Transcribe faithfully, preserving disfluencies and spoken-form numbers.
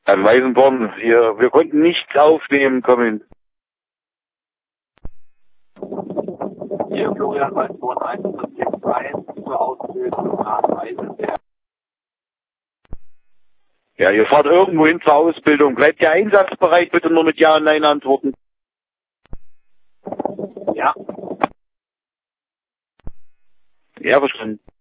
An Weißenborn, hier, wir konnten nichts aufnehmen, kommen. Hier Florian Weißenborn eins fünf sechs eins zur Ausbildung nach Weißenberg. Ja, ihr fahrt irgendwo hin zur Ausbildung. Bleibt ihr einsatzbereit, bitte nur mit Ja und Nein antworten. Ja. Ja, verstanden.